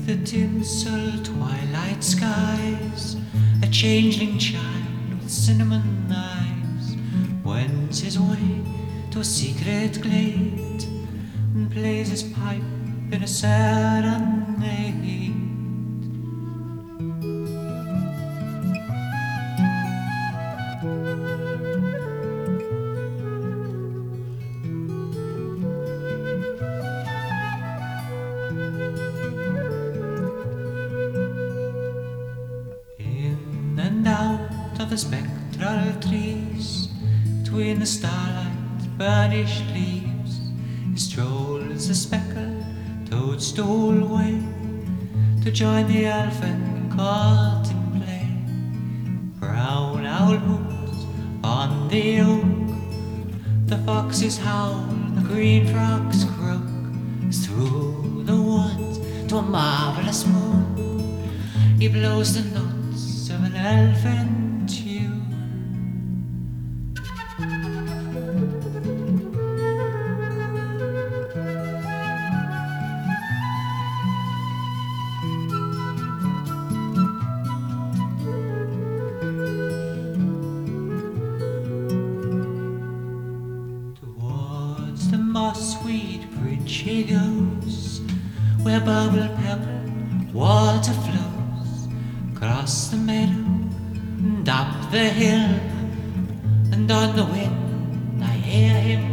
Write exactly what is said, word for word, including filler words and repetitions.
the tinsel twilight skies, a changeling child with cinnamon eyes wends his way to a secret glade and plays his pipe in a serenade. In and out of the spectral trees, between the starlight burnished leaves, he strolls a speckled toadstool way to join the elfin courting play. Brown owl hoots on the oak, the foxes howl, the green frogs croak, as through the woods to a marvelous moon he blows the notes of an elfin tune. Towards the mossweed bridge he goes, where bubble pebble water flows, across the meadow and up the hill, and on the wind I hear him